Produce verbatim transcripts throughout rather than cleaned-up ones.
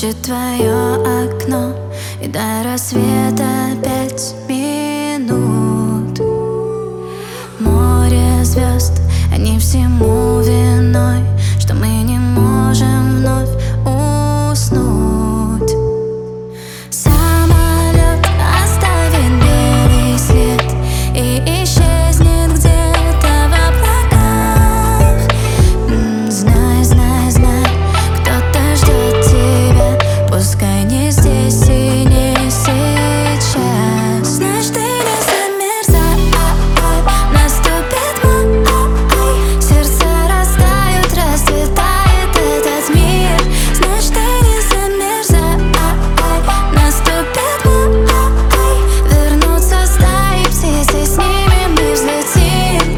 стучит твое окно, и до рассвета пять минут. Море звезд, они всему виной, что мы не можем вновь уснуть. Самолет оставит белый след и исчезнет где-то в облаках. Знай, знай, знай, кто-то ждет тебя, пускай не здесь и не сейчас. Знаешь, ты не замерзай, наступит май, сердца растают, расцветает этот мир. Знаешь, ты не замерзай, наступит май, вернутся стаи птиц, и с ними мы взлетим.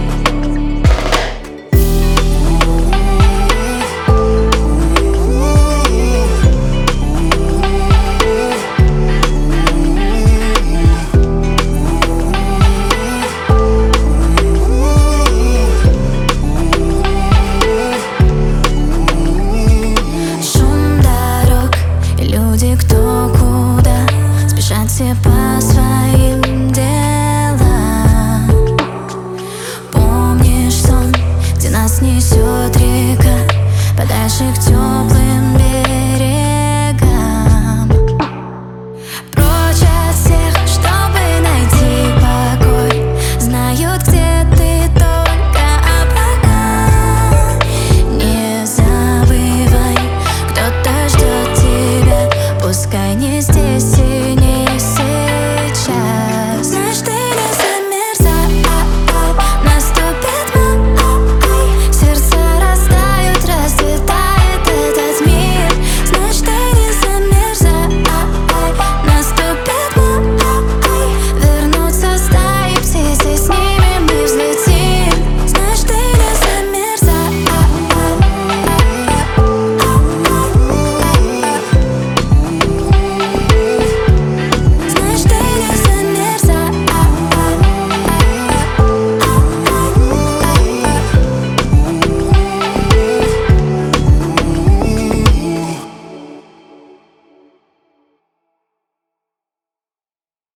Шум дорог и люди кто куда спешат все по своим делам. Помнишь сон, где нас несет река подальше к теплым